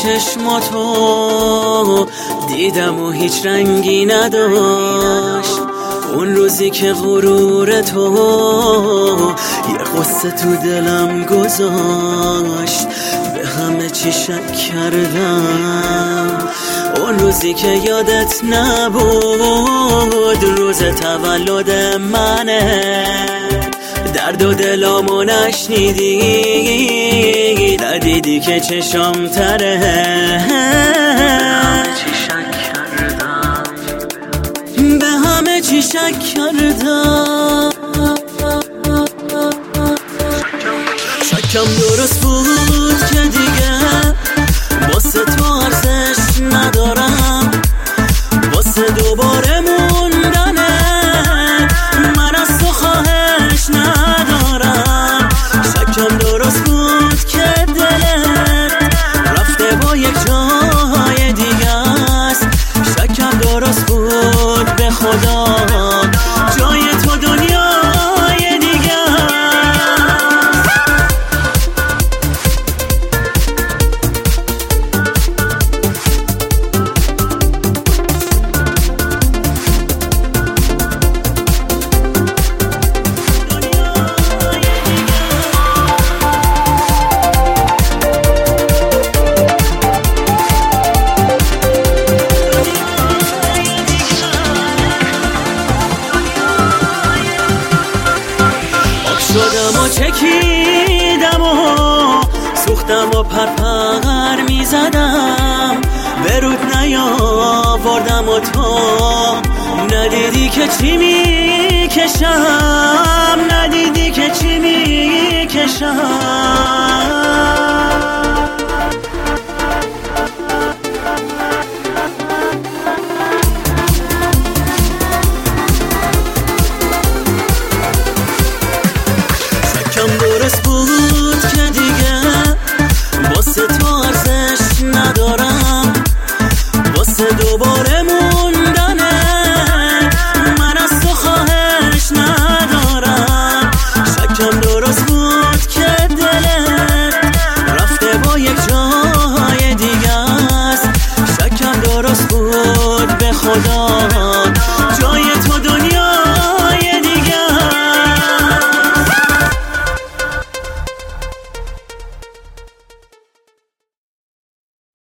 چشماتو دیدم و هیچ رنگی نداشت. اون روزی که غرور تو یه قصه تو دلم گذاشت، به همه چی شک کردم. اون روزی که یادت نبود روز تولد منه، درد و دلامو نشنیدی، ندیدی که چشام تره. به همه چی شک کردم. شکم درست بود که دیگه واسه تو ارزش ندارم، واسه دوباره موندنه من از تو خواهش ندارم. شکم درست بود که دلت رفته با یک جای دیگه است. شکم درست بود به خدا جای تو دنیای دیگه است. شدم و چکیدم و سوختم و پرپر میزدم، به رود نیاوردم و تو ندیدی که چی میکشم، ندیدی که چی میکشم.